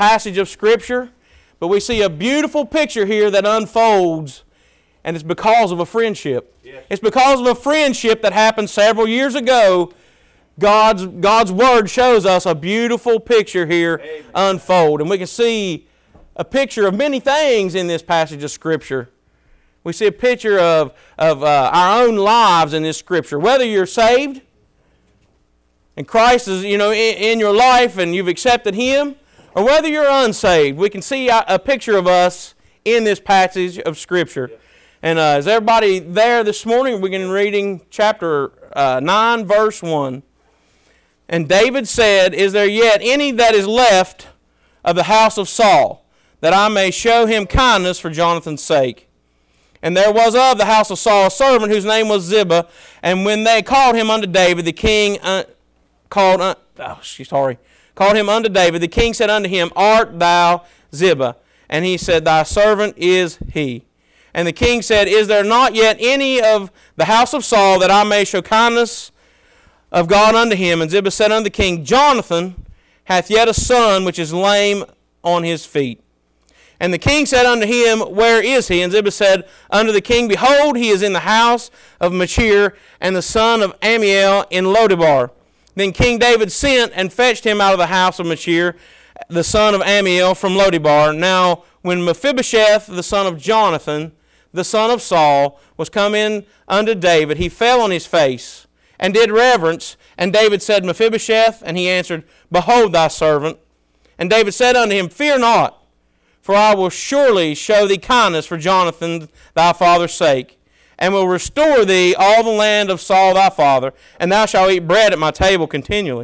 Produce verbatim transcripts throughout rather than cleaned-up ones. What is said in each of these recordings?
passage of Scripture, but we see a beautiful picture here that unfolds, and it's because of a friendship. Yes. It's because of a friendship that happened several years ago. God's, God's Word shows us a beautiful picture here Amen. Unfold. And we can see a picture of many things in this passage of Scripture. We see a picture of, of uh, our own lives in this Scripture. Whether you're saved, and Christ is, you know, in, in your life and you've accepted Him, or whether you're unsaved, we can see a, a picture of us in this passage of Scripture. Yes. And uh, is everybody there this morning? We're going to be reading chapter uh, nine, verse one. And David said, "Is there yet any that is left of the house of Saul, that I may show him kindness for Jonathan's sake? And there was of the house of Saul a servant whose name was Ziba. And when they called him unto David, the king uh, called, uh, oh, sorry, called him unto David. The king said unto him, Art thou Ziba? And he said, Thy servant is he. And the king said, Is there not yet any of the house of Saul, that I may show kindness of God unto him? And Ziba said unto the king, Jonathan hath yet a son which is lame on his feet. And the king said unto him, Where is he? And Ziba said unto the king, Behold, he is in the house of Machir, and the son of Ammiel in Lodebar. Then King David sent and fetched him out of the house of Machir, the son of Ammiel from Lodebar. Now when Mephibosheth, the son of Jonathan, the son of Saul, was come in unto David, he fell on his face, and did reverence. And David said, Mephibosheth? And he answered, Behold thy servant. And David said unto him, Fear not, for I will surely show thee kindness for Jonathan thy father's sake, and will restore thee all the land of Saul thy father, and thou shalt eat bread at my table continually.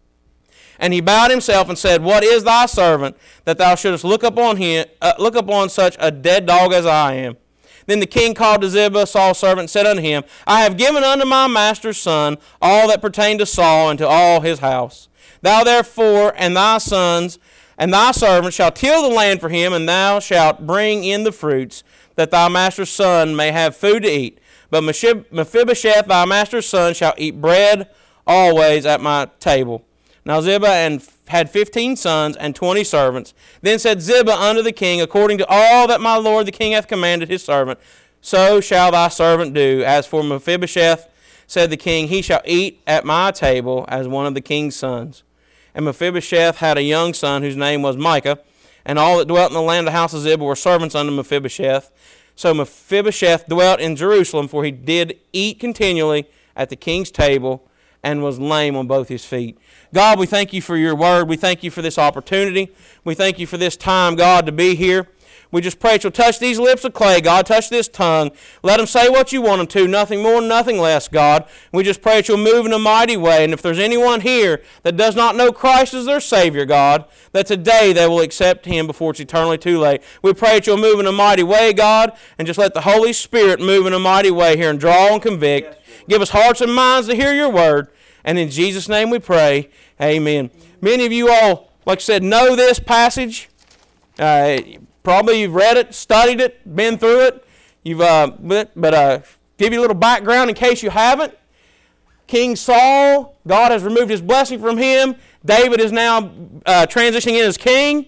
And he bowed himself and said, What is thy servant, that thou shouldest look upon him, uh, look upon such a dead dog as I am? Then the king called to Ziba, Saul's servant, and said unto him, I have given unto my master's son all that pertained to Saul and to all his house. Thou therefore and thy sons and thy servants shall till the land for him, and thou shalt bring in the fruits, that thy master's son may have food to eat. But Mephibosheth, thy master's son, shall eat bread always at my table. Now Ziba and had fifteen sons and twenty servants. Then said Ziba unto the king, According to all that my lord the king hath commanded his servant, so shall thy servant do. As for Mephibosheth, said the king, he shall eat at my table as one of the king's sons. And Mephibosheth had a young son whose name was Micah, and all that dwelt in the land of the house of Ziba were servants unto Mephibosheth. So Mephibosheth dwelt in Jerusalem, for he did eat continually at the king's table, and was lame on both his feet. God, we thank you for your word. We thank you for this opportunity. We thank you for this time, God, to be here. We just pray that you'll touch these lips of clay, God. Touch this tongue. Let them say what you want them to. Nothing more, nothing less, God. We just pray that you'll move in a mighty way. And if there's anyone here that does not know Christ as their Savior, God, that today they will accept Him before it's eternally too late. We pray that you'll move in a mighty way, God, and just let the Holy Spirit move in a mighty way here and draw and convict. Yes, give us hearts and minds to hear your word. And in Jesus' name we pray, amen. Many of you all, like I said, know this passage. Uh, probably you've read it, studied it, been through it. You've, uh, but but uh, give you a little background in case you haven't. King Saul, God has removed his blessing from him. David is now uh, transitioning in as king.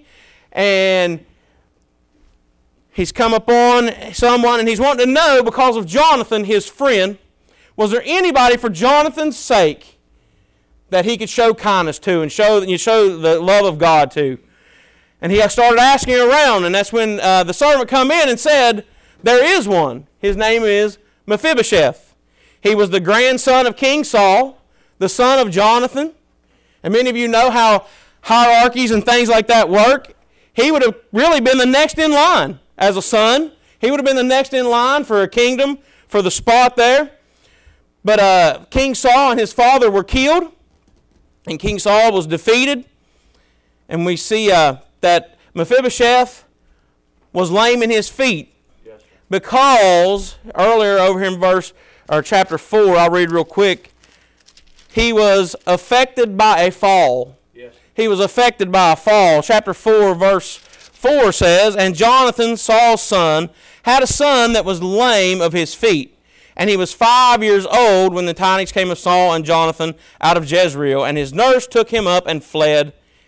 And he's come upon someone, and he's wanting to know, because of Jonathan, his friend, was there anybody for Jonathan's sake that he could show kindness to and show, you show the love of God to? And he started asking around, and that's when uh, the servant come in and said, there is one. His name is Mephibosheth. He was the grandson of King Saul, the son of Jonathan. And many of you know how hierarchies and things like that work. He would have really been the next in line as a son. He would have been the next in line for a kingdom, for the spot there. But uh, King Saul and his father were killed, and King Saul was defeated. And we see uh, that Mephibosheth was lame in his feet, yes, because earlier over here in verse or chapter four, I'll read real quick. He was affected by a fall. Yes. He was affected by a fall. Chapter four, verse four says, And Jonathan, Saul's son, had a son that was lame of his feet. And he was five years old when the tidings came of Saul and Jonathan out of Jezreel. And his nurse took him up and fled.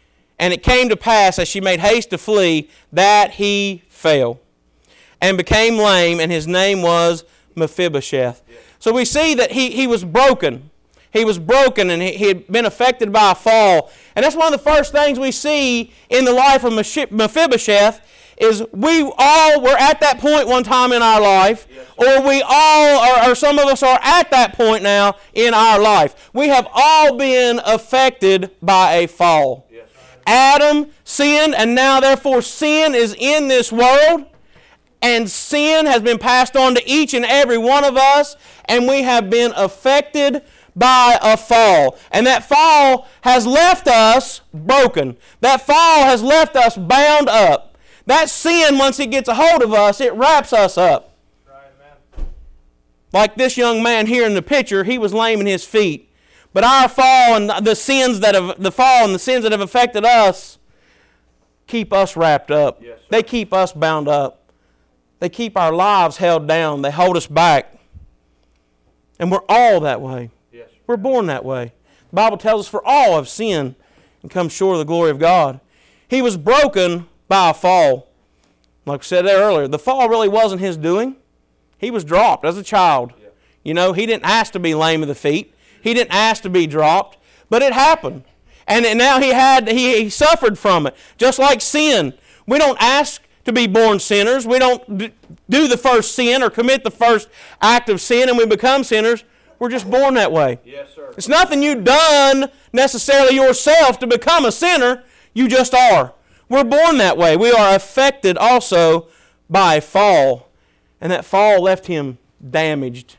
And it came to pass, as she made haste to flee, that he fell and became lame, and his name was Mephibosheth. Yeah. So we see that he, he was broken. He was broken, and he, he had been affected by a fall. And that's one of the first things we see in the life of Mephibosheth, is we all were at that point one time in our life, yes, or we all, or, or some of us are at that point now in our life. We have all been affected by a fall. Yes. Adam sinned, and now therefore sin is in this world, and sin has been passed on to each and every one of us, and we have been affected by a fall. And that fall has left us broken. That fall has left us bound up. That sin, once it gets a hold of us, it wraps us up. Right, man. Like this young man here in the picture, he was lame in his feet. But our fall and the sins that have the fall and the sins that have affected us keep us wrapped up. Yes, they keep us bound up. They keep our lives held down. They hold us back. And we're all that way. Yes. We're born that way. The Bible tells us, for all have sinned and come short of the glory of God. He was broken by a fall. Like I said there earlier, the fall really wasn't his doing. He was dropped as a child. Yeah. You know, he didn't ask to be lame of the feet. He didn't ask to be dropped, but it happened. And now he had he, he suffered from it. Just like sin. We don't ask to be born sinners. We don't do the first sin or commit the first act of sin and we become sinners. We're just born that way. Yes, sir. It's nothing you've done necessarily yourself to become a sinner. You just are. We're born that way. We are affected also by a fall. And that fall left him damaged.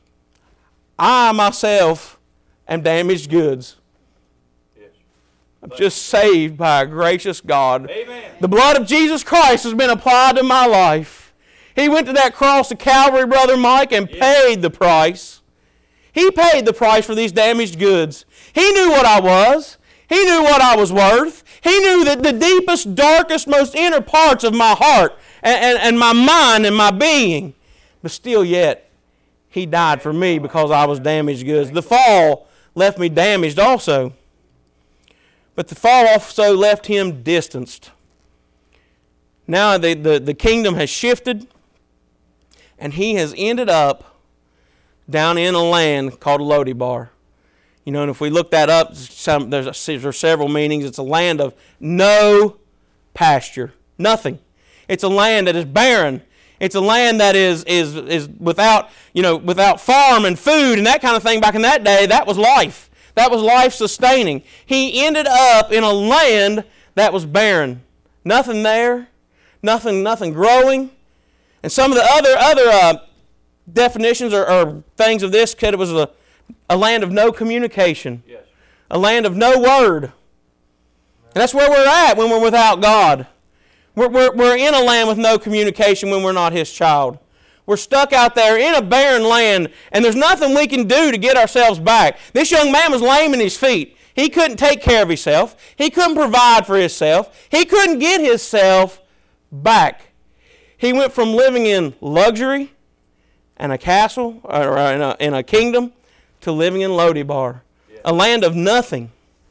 I myself am damaged goods. Yes. I'm just saved by a gracious God. Amen. The blood of Jesus Christ has been applied to my life. He went to that cross of Calvary, Brother Mike, and yes, paid the price. He paid the price for these damaged goods. He knew what I was. He knew what I was worth. He knew that the deepest, darkest, most inner parts of my heart and, and, and my mind and my being. But still yet, He died for me because I was damaged goods. The fall left me damaged also. But the fall also left him distanced. Now the, the, the kingdom has shifted, and he has ended up down in a land called Lo-debar. You know, and if we look that up, some, there's, a, there's several meanings. It's a land of no pasture, nothing. It's a land that is barren. It's a land that is is is without, you know, without farm and food and that kind of thing. Back in that day, that was life. That was life sustaining. He ended up in a land that was barren. Nothing there, nothing, nothing growing. And some of the other other uh, definitions or, or things of this said it was a A land of no communication. Yes. A land of no word. And that's where we're at when we're without God. We're, we're, we're in a land with no communication when we're not His child. We're stuck out there in a barren land, and there's nothing we can do to get ourselves back. This young man was lame in his feet. He couldn't take care of himself. He couldn't provide for himself. He couldn't get himself back. He went from living in luxury and a castle, or in a, in a kingdom, to living in Lo-debar, yeah. A land of nothing.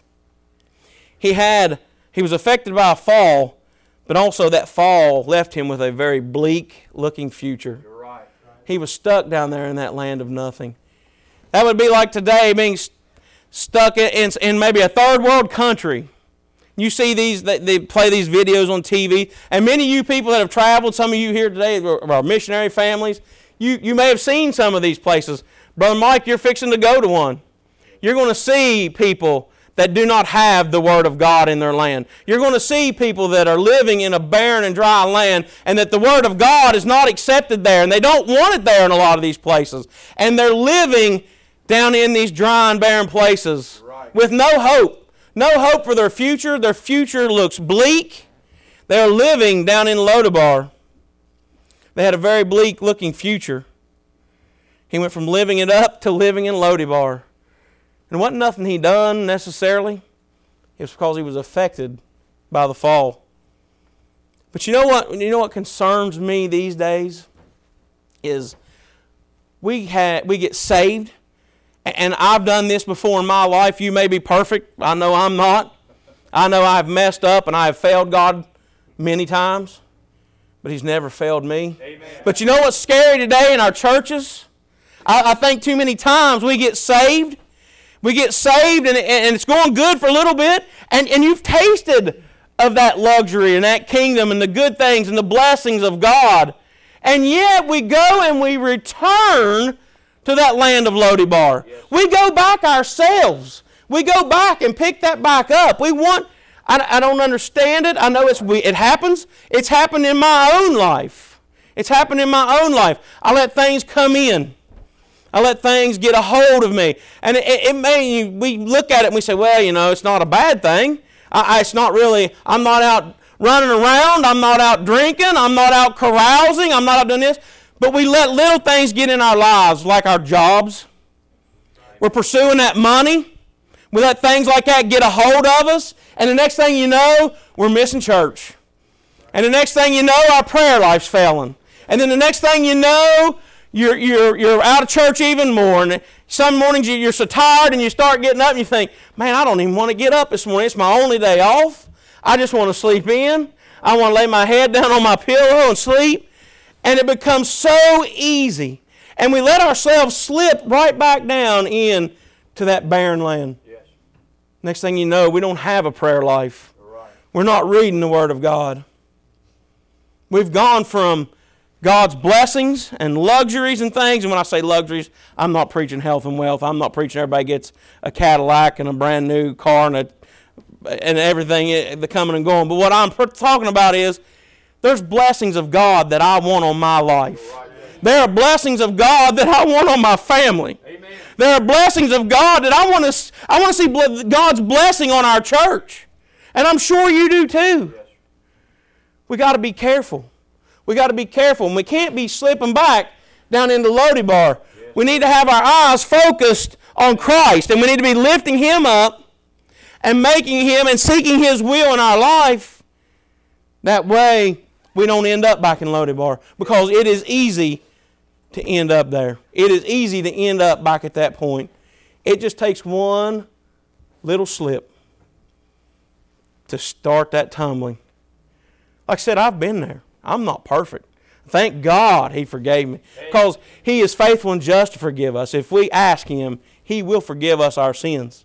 He had, he was affected by a fall, but also that fall left him with a very bleak-looking future. You're right, right. He was stuck down there in that land of nothing. That would be like today being st- stuck in, in maybe a third world country. You see these, they, they play these videos on T V, and many of you people that have traveled, some of you here today are missionary families, you, you may have seen some of these places. Brother Mike, you're fixing to go to one. You're going to see people that do not have the Word of God in their land. You're going to see people that are living in a barren and dry land, and that the Word of God is not accepted there, and they don't want it there in a lot of these places. And they're living down in these dry and barren places right. with no hope. No hope for their future. Their future looks bleak. They're living down in Lo-debar. They had a very bleak looking future. He went from living it up to living in Lo-debar. And it wasn't nothing he done necessarily. It was because he was affected by the fall. But you know what? You know what concerns me these days is we had we get saved, and I've done this before in my life. You may be perfect. I know I'm not. I know I've messed up and I have failed God many times, but He's never failed me. Amen. But you know what's scary today in our churches? I, I think too many times we get saved. We get saved and, and it's going good for a little bit, and, and you've tasted of that luxury and that kingdom and the good things and the blessings of God. And yet we go and we return to that land of Lo-debar. Yes. We go back ourselves. We go back and pick that back up. We want, I, I don't understand it. I know it's we, it happens. It's happened in my own life. It's happened in my own life. I let things come in. I let things get a hold of me. And it, it may, we look at it and we say, well, you know, it's not a bad thing. I, I, it's not really, I'm not out running around. I'm not out drinking. I'm not out carousing. I'm not out doing this. But we let little things get in our lives, like our jobs. We're pursuing that money. We let things like that get a hold of us. And the next thing you know, we're missing church. And the next thing you know, our prayer life's failing. And then the next thing you know, You're, you're, you're out of church even more. And some mornings you're so tired and you start getting up and you think, man, I don't even want to get up this morning. It's my only day off. I just want to sleep in. I want to lay my head down on my pillow and sleep. And it becomes so easy. And we let ourselves slip right back down in to that barren land. Yes. Next thing you know, we don't have a prayer life. Right. We're not reading the Word of God. We've gone from God's blessings and luxuries and things. And when I say luxuries, I'm not preaching health and wealth. I'm not preaching everybody gets a Cadillac and a brand new car and, a, and everything, the coming and going. But what I'm talking about is there's blessings of God that I want on my life. There are blessings of God that I want on my family. Amen. There are blessings of God that I want to I want to see God's blessing on our church. And I'm sure you do too. Yes. We got to be careful. We got to be careful, and we can't be slipping back down into Lo-debar. Yes. We need to have our eyes focused on Christ, and we need to be lifting Him up and making Him and seeking His will in our life. That way, we don't end up back in Lo-debar, because it is easy to end up there. It is easy to end up back at that point. It just takes one little slip to start that tumbling. Like I said, I've been there. I'm not perfect. Thank God He forgave me. Because He is faithful and just to forgive us. If we ask Him, He will forgive us our sins.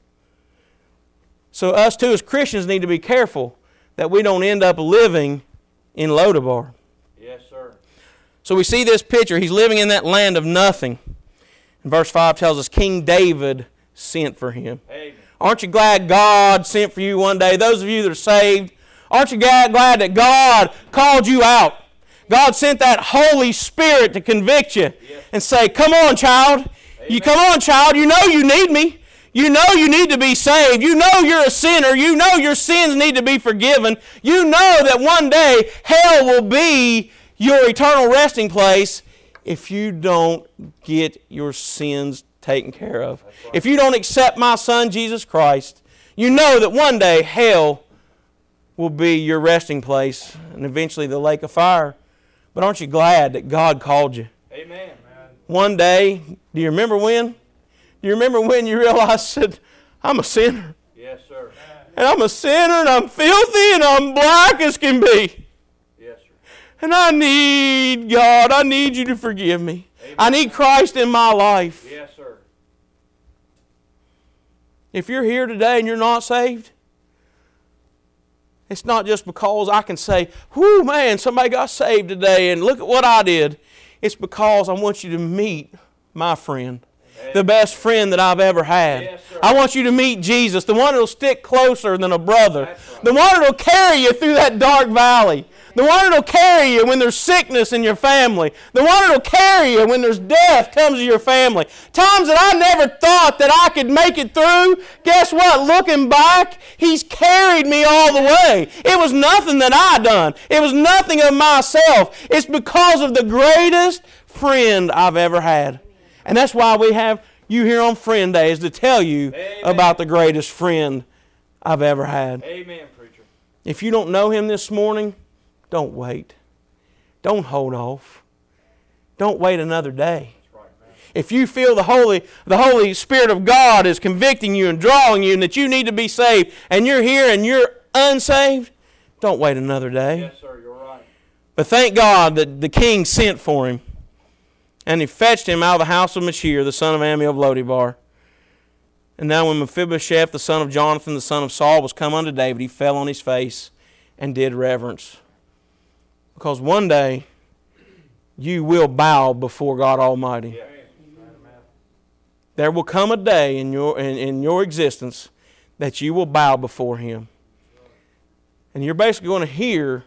So us too as Christians need to be careful that we don't end up living in Lo-debar. Yes, sir. So we see this picture. He's living in that land of nothing. And verse five tells us King David sent for him. Amen. Aren't you glad God sent for you one day? Those of you that are saved, aren't you glad that God called you out? God sent that Holy Spirit to convict you yes. and say, come on, child. Amen. You come on, child. You know you need me. You know you need to be saved. You know you're a sinner. You know your sins need to be forgiven. You know that one day hell will be your eternal resting place if you don't get your sins taken care of. Right. If you don't accept my Son, Jesus Christ, you know that one day hell will be your resting place and eventually the lake of fire. But aren't you glad that God called you? Amen. One day, do you remember when? Do you remember when you realized that I'm a sinner? Yes, sir. And I'm a sinner and I'm filthy and I'm black as can be. Yes, sir. And I need God. I need you to forgive me. Amen. I need Christ in my life. Yes, sir. If you're here today and you're not saved, it's not just because I can say, whoo, man, somebody got saved today and look at what I did. It's because I want you to meet my friend, Amen. The best friend that I've ever had. Yes, I want you to meet Jesus, the one that will stick closer than a brother, right. the one that will carry you through that dark valley, the one that will carry you when there's sickness in your family, the one that will carry you when there's death comes to your family. Times that I never thought that I could make it through, guess what? Looking back, He's carried me all the way. It was nothing that I done. It was nothing of myself. It's because of the greatest friend I've ever had. And that's why we have you here on Friend Day, is to tell you Amen. About the greatest friend I've ever had. Amen, preacher. If you don't know Him this morning, don't wait. Don't hold off. Don't wait another day. That's right, man. If you feel the Holy, the Holy Spirit of God is convicting you and drawing you and that you need to be saved, and you're here and you're unsaved, don't wait another day. Yes, sir. You're right. But thank God that the king sent for him. And he fetched him out of the house of Machir, the son of Ammiel of Lodibar. And now when Mephibosheth, the son of Jonathan, the son of Saul, was come unto David, he fell on his face and did reverence. Because one day, you will bow before God Almighty. Yes. There will come a day in your, in, in your existence that you will bow before Him. And you're basically going to hear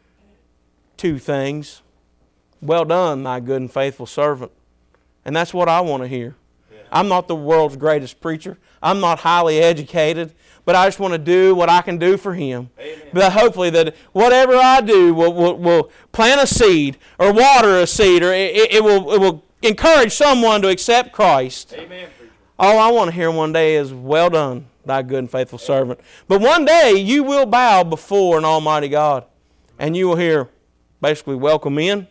two things. Well done, thy good and faithful servant. And that's what I want to hear. Yeah. I'm not the world's greatest preacher. I'm not highly educated. But I just want to do what I can do for Him. Amen. But hopefully that whatever I do will, will, will plant a seed or water a seed, or it, it, will, it will encourage someone to accept Christ. Amen, preacher. All I want to hear one day is, well done, thy good and faithful servant. But one day you will bow before an almighty God. And you will hear, basically, welcome in.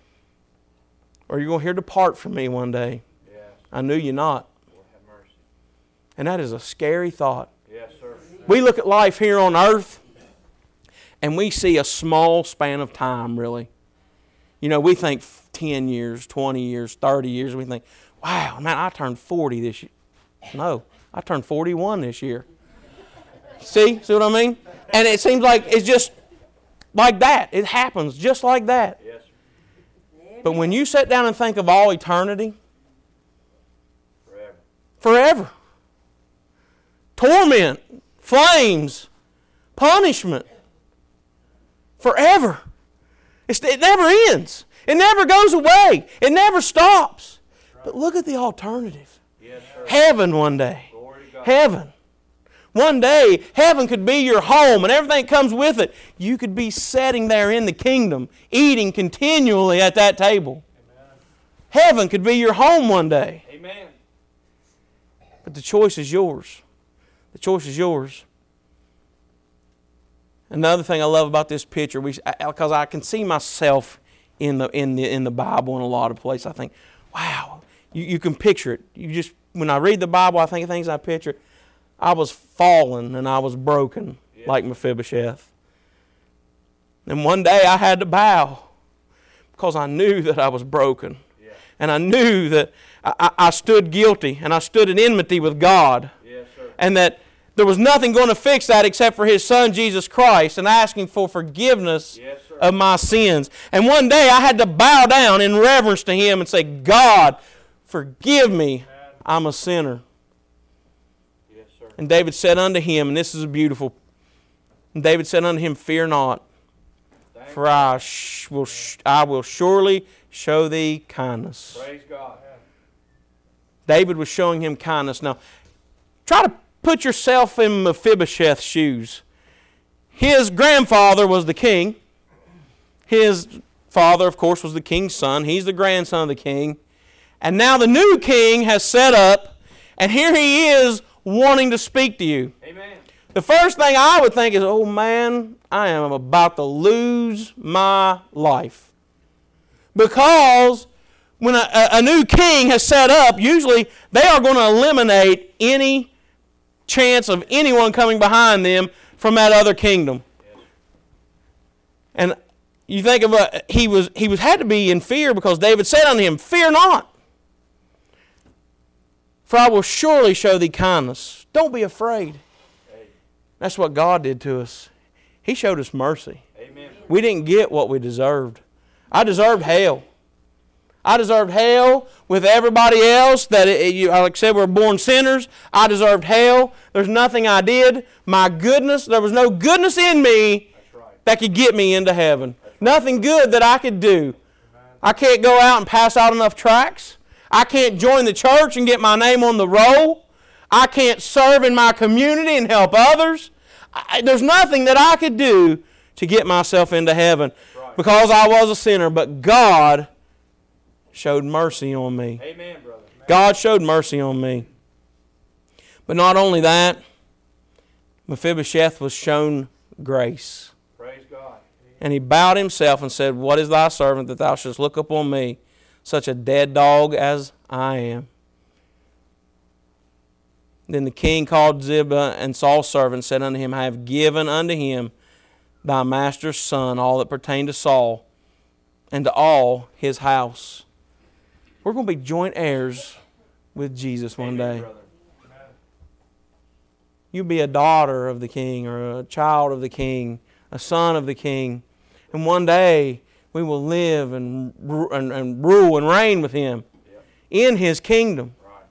Or you're going to hear, depart from me one day. Yes. I knew you not. Lord have mercy. And that is a scary thought. Yes, sir. We look at life here on earth, and we see a small span of time, really. You know, we think ten years, twenty years, thirty years. We think, wow, man, I turned forty this year. No, I turned forty-one this year. See? See what I mean? And it seems like it's just like that. It happens just like that. Yes, sir. But when you sit down and think of all eternity, Forever. forever, torment, flames, punishment, forever. It's, it never ends. It never goes away. It never stops. But look at the alternative. Yes, sir. Heaven one day. Glory to God. Heaven. One day, heaven could be your home and everything comes with it. You could be sitting there in the kingdom, eating continually at that table. Amen. Heaven could be your home one day. Amen. But the choice is yours. The choice is yours. Another thing I love about this picture, because I can see myself in the in the in the Bible in a lot of places. I think, wow, you, you can picture it. You just when I read the Bible, I think of things I picture. I was fallen and I was broken, yeah. like Mephibosheth. And one day I had to bow because I knew that I was broken. Yeah. And I knew that I, I stood guilty and I stood in enmity with God. Yes, sir. And that there was nothing going to fix that except for His Son, Jesus Christ, and asking for forgiveness yes, of my sins. And one day I had to bow down in reverence to Him and say, God, forgive me. I'm a sinner. Yes, sir. And David said unto him, and this is beautiful, and David said unto him, fear not, Thank for I, sh- will sh- I will surely show thee kindness. Praise God. David was showing him kindness. Now, try to put yourself in Mephibosheth's shoes. His grandfather was the king. His father, of course, was the king's son. He's the grandson of the king. And now the new king has set up, and here he is wanting to speak to you. Amen. The first thing I would think is, oh man, I am about to lose my life. Because when a, a new king has set up, usually they are going to eliminate any chance of anyone coming behind them from that other kingdom. Yes. And you think of a, he was he was had to be in fear because David said unto him, fear not, for I will surely show thee kindness. Don't be afraid. Hey. That's what God did to us. He showed us mercy. Amen. We didn't get what we deserved. I deserved hell. I deserved hell with everybody else. That it, you, like I said, we're born sinners. I deserved hell. There's nothing I did. My goodness, there was no goodness in me right. that could get me into heaven. Right. Nothing good that I could do. Amen. I can't go out and pass out enough tracts. I can't join the church and get my name on the roll. I can't serve in my community and help others. I, there's nothing that I could do to get myself into heaven right. because I was a sinner. But God showed mercy on me. Amen, brother. God showed mercy on me. But not only that, Mephibosheth was shown grace. Praise God. And he bowed himself and said, what is thy servant that thou shouldst look upon me, such a dead dog as I am? Then the king called Ziba, and Saul's servant said unto him, I have given unto him thy master's son all that pertained to Saul, and to all his house. We're going to be joint heirs with Jesus one Amen, day. brother. You'll be a daughter of the king, or a child of the king, a son of the king. And one day we will live and, and, and rule and reign with him Yep. in his kingdom. Right.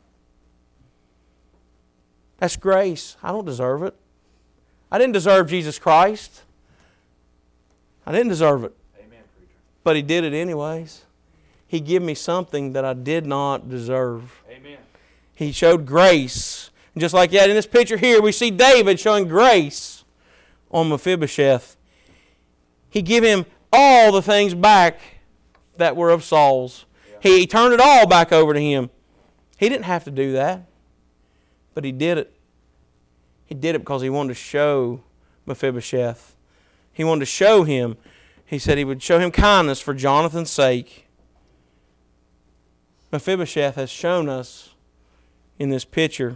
That's grace. I don't deserve it. I didn't deserve Jesus Christ. I didn't deserve it. Amen, preacher. But He did it anyways. He gave me something that I did not deserve. Amen. He showed grace. And just like that, in this picture here, we see David showing grace on Mephibosheth. He gave him all the things back that were of Saul's. Yeah. He turned it all back over to him. He didn't have to do that, but he did it. He did it because he wanted to show Mephibosheth. He wanted to show him. He said he would show him kindness for Jonathan's sake. Mephibosheth has shown us in this picture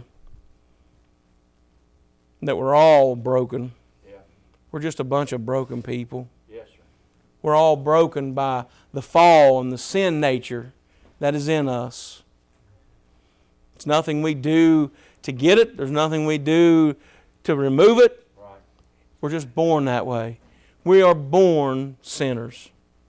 that we're all broken. Yeah. We're just a bunch of broken people. Yes, sir. We're all broken by the fall and the sin nature that is in us. It's nothing we do to get it. There's nothing we do to remove it. Right. We're just born that way. We are born sinners.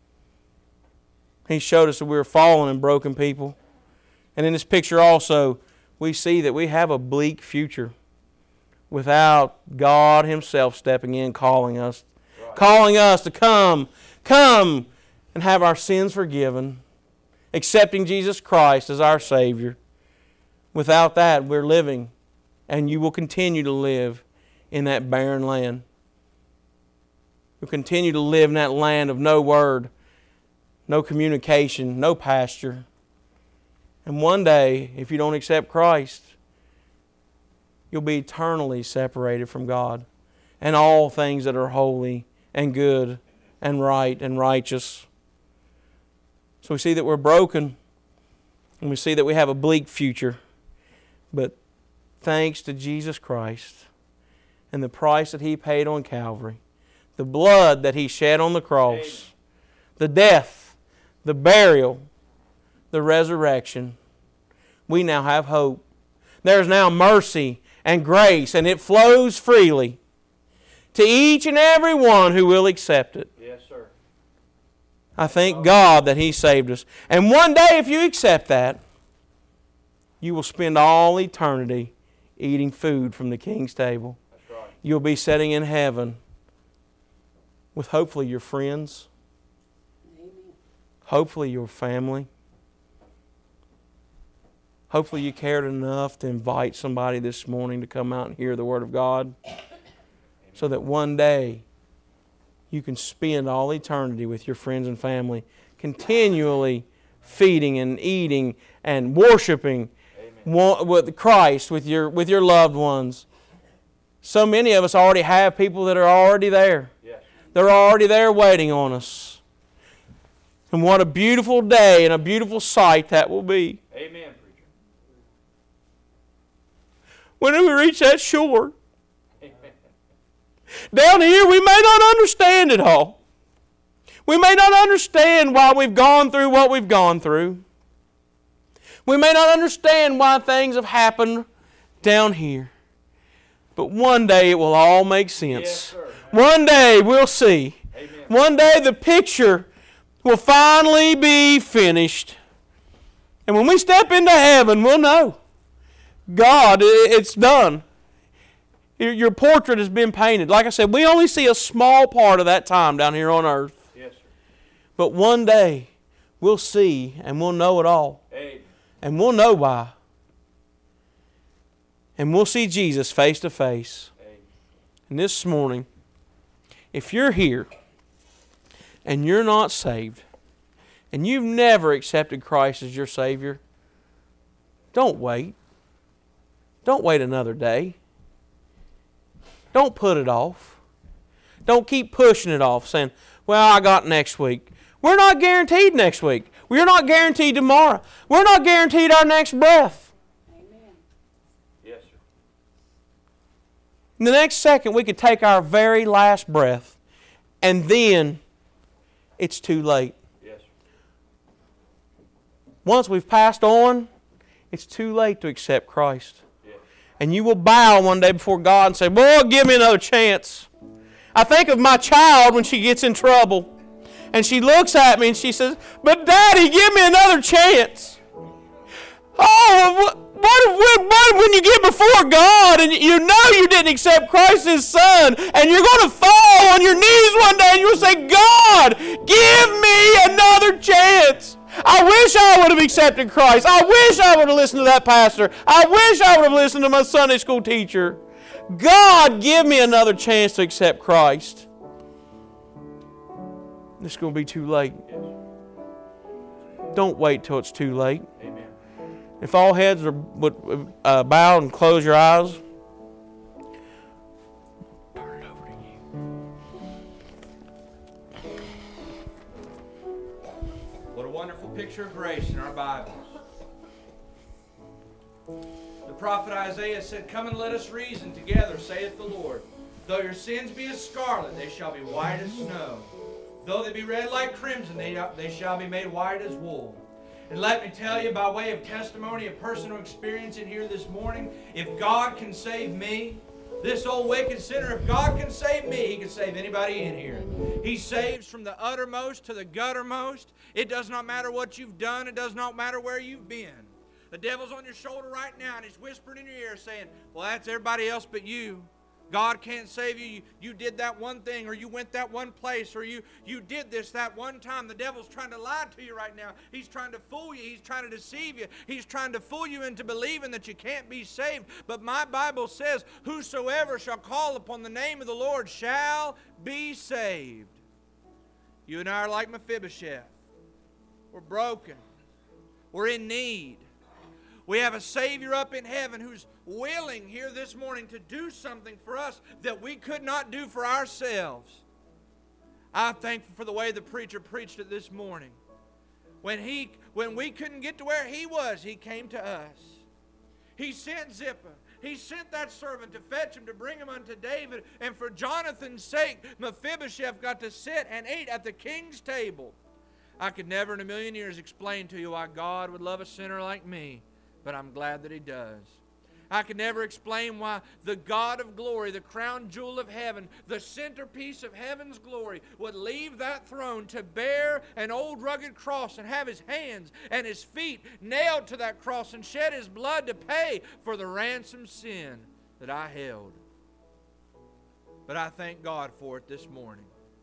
He showed us that we were fallen and broken people. And in this picture also, we see that we have a bleak future without God Himself stepping in, calling us. Right. Calling us to come, come and have our sins forgiven, accepting Jesus Christ as our Savior. Without that, we're living, and you will continue to live in that barren land. You'll continue to live in that land of no word, no communication, no pasture. And one day, if you don't accept Christ, you'll be eternally separated from God and all things that are holy and good and right and righteous. So we see that we're broken, and we see that we have a bleak future. But thanks to Jesus Christ and the price that He paid on Calvary, the blood that He shed on the cross, the death, the burial, the resurrection, we now have hope. There's now mercy and grace, and it flows freely to each and every one who will accept it. Yes, sir. I thank God that He saved us. And one day, if you accept that, you will spend all eternity eating food from the King's table. That's right. You'll be sitting in heaven with hopefully your friends, hopefully your family. Hopefully you cared enough to invite somebody this morning to come out and hear the Word of God, so that one day you can spend all eternity with your friends and family, continually feeding and eating and worshiping with Christ with your, with your loved ones. So many of us already have people that are already there. Yes. They're already there waiting on us. And what a beautiful day and a beautiful sight that will be. Amen, preacher. When we reach that shore, down here we may not understand it all. We may not understand why we've gone through what we've gone through. We may not understand why things have happened down here. But one day it will all make sense. Yes, sir. One day we'll see. Amen. One day the picture will finally be finished. And when we step into heaven, we'll know. God, it's done. Your portrait has been painted. Like I said, we only see a small part of that time down here on earth. Yes, sir. But one day, we'll see and we'll know it all. Amen. And we'll know why. And we'll see Jesus face to face. Amen. And this morning, if you're here and you're not saved, and you've never accepted Christ as your Savior, don't wait. Don't wait another day. Don't put it off. Don't keep pushing it off, saying, well, I got next week. We're not guaranteed next week. We're not guaranteed tomorrow. We're not guaranteed our next breath. Yes, sir. In the next second, we could take our very last breath, and then it's too late. Yes. Once we've passed on, it's too late to accept Christ. Yes. And you will bow one day before God and say, boy, give me another chance. I think of my child when she gets in trouble. And she looks at me and she says, but Daddy, give me another chance. Oh, what if when, what if when you get before God and you know you didn't accept Christ as Son, and you're going to fall on your knees one day and you'll say, God, give me another chance. I wish I would have accepted Christ. I wish I would have listened to that pastor. I wish I would have listened to my Sunday school teacher. God, give me another chance to accept Christ. It's going to be too late. Yes. Don't wait till it's too late. Amen. If all heads are would uh, bow and close your eyes, turn it over to you. What a wonderful picture of grace in our Bibles. The prophet Isaiah said, come and let us reason together, saith the Lord. Though your sins be as scarlet, they shall be white as snow. Though they be red like crimson, they, they shall be made white as wool. And let me tell you, by way of testimony and personal experience in here this morning, if God can save me, this old wicked sinner, if God can save me, He can save anybody in here. He saves from the uttermost to the guttermost. It does not matter what you've done. It does not matter where you've been. The devil's on your shoulder right now, and he's whispering in your ear saying, well, that's everybody else but you. God can't save you. you. You did that one thing, or you went that one place, or you, you did this that one time. The devil's trying to lie to you right now. He's trying to fool you. He's trying to deceive you. He's trying to fool you into believing that you can't be saved. But my Bible says, whosoever shall call upon the name of the Lord shall be saved. You and I are like Mephibosheth. We're broken. We're in need. We have a Savior up in heaven who's willing here this morning to do something for us that we could not do for ourselves. I'm thankful for the way the preacher preached it this morning. When, he, when we couldn't get to where he was, he came to us. He sent Zippah. He sent that servant to fetch him, to bring him unto David. And for Jonathan's sake, Mephibosheth got to sit and eat at the king's table. I could never in a million years explain to you why God would love a sinner like me, but I'm glad that He does. I can never explain why the God of glory, the crown jewel of heaven, the centerpiece of heaven's glory, would leave that throne to bear an old rugged cross and have His hands and His feet nailed to that cross and shed His blood to pay for the ransom sin that I held. But I thank God for it this morning.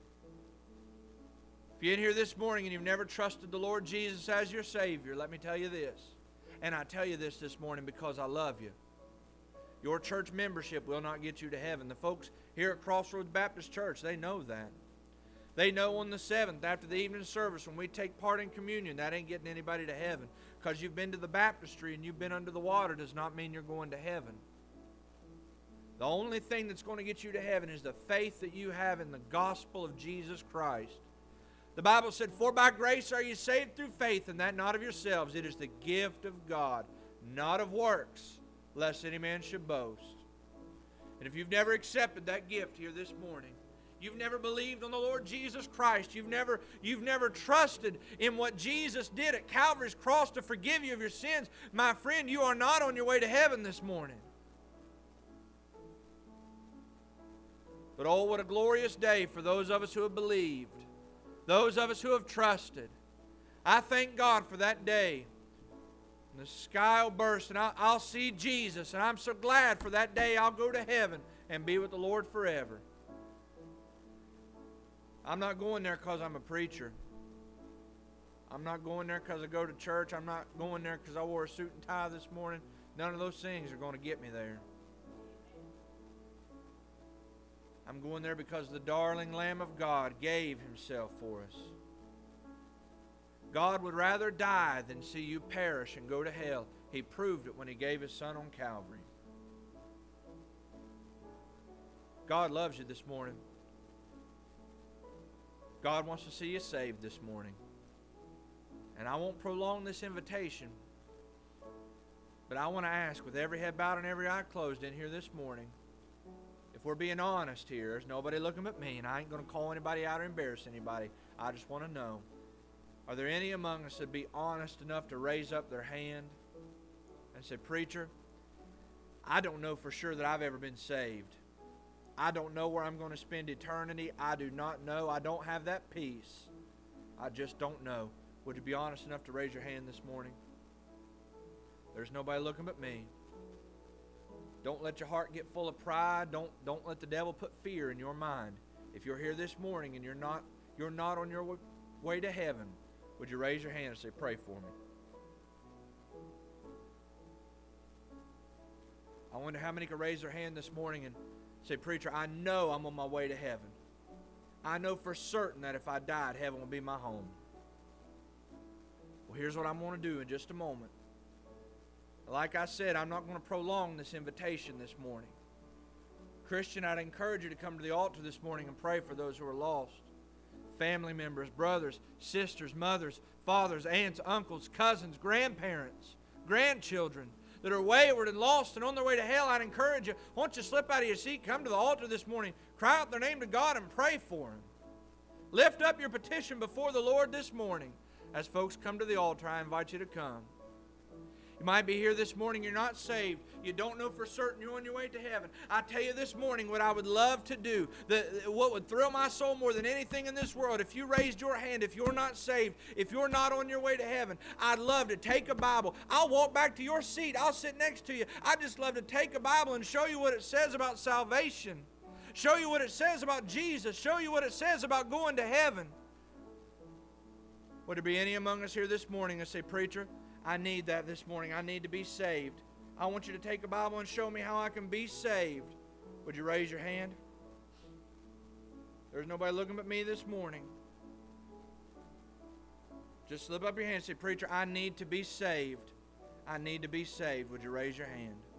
If you're in here this morning and you've never trusted the Lord Jesus as your Savior, let me tell you this. And I tell you this this morning because I love you. Your church membership will not get you to heaven. The folks here at Crossroads Baptist Church, they know that. They know on the seventh, after the evening service, when we take part in communion, that ain't getting anybody to heaven. Because you've been to the baptistry and you've been under the water does not mean you're going to heaven. The only thing that's going to get you to heaven is the faith that you have in the gospel of Jesus Christ. The Bible said, for by grace are you saved through faith, and that not of yourselves. It is the gift of God, not of works, lest any man should boast. And if you've never accepted that gift here this morning, you've never believed on the Lord Jesus Christ, you've never, you've never trusted in what Jesus did at Calvary's cross to forgive you of your sins, my friend, you are not on your way to heaven this morning. But oh, what a glorious day for those of us who have believed. Those of us who have trusted. I thank God for that day. The sky will burst and I'll, I'll see Jesus. And I'm so glad for that day I'll go to heaven and be with the Lord forever. I'm not going there because I'm a preacher. I'm not going there because I go to church. I'm not going there because I wore a suit and tie this morning. None of those things are going to get me there. I'm going there because the darling Lamb of God gave Himself for us. God would rather die than see you perish and go to hell. He proved it when He gave His Son on Calvary. God loves you this morning. God wants to see you saved this morning. And I won't prolong this invitation, but I want to ask, with every head bowed and every eye closed in here this morning, if we're being honest here, there's nobody looking but me, and I ain't going to call anybody out or embarrass anybody. I just want to know, are there any among us that be honest enough to raise up their hand and say, preacher, I don't know for sure that I've ever been saved. I don't know where I'm going to spend eternity. I do not know. I don't have that peace. I just don't know. Would you be honest enough to raise your hand this morning? There's nobody looking but me. Don't let your heart get full of pride. Don't, don't let the devil put fear in your mind. If you're here this morning and you're not, you're not on your way to heaven, would you raise your hand and say, pray for me? I wonder how many could raise their hand this morning and say, preacher, I know I'm on my way to heaven. I know for certain that if I died, heaven will be my home. Well, here's what I'm going to do in just a moment. Like I said, I'm not going to prolong this invitation this morning. Christian, I'd encourage you to come to the altar this morning and pray for those who are lost. Family members, brothers, sisters, mothers, fathers, aunts, uncles, cousins, grandparents, grandchildren that are wayward and lost and on their way to hell. I'd encourage you, why don't you slip out of your seat, come to the altar this morning, cry out their name to God and pray for them. Lift up your petition before the Lord this morning. As folks come to the altar, I invite you to come. You might be here this morning, you're not saved. You don't know for certain you're on your way to heaven. I tell you this morning what I would love to do, the, what would thrill my soul more than anything in this world, if you raised your hand, if you're not saved, if you're not on your way to heaven, I'd love to take a Bible. I'll walk back to your seat. I'll sit next to you. I'd just love to take a Bible and show you what it says about salvation. Show you what it says about Jesus. Show you what it says about going to heaven. Would there be any among us here this morning that say, preacher, I need that this morning. I need to be saved. I want you to take a Bible and show me how I can be saved. Would you raise your hand? There's nobody looking but me this morning. Just slip up your hand and say, preacher, I need to be saved. I need to be saved. Would you raise your hand?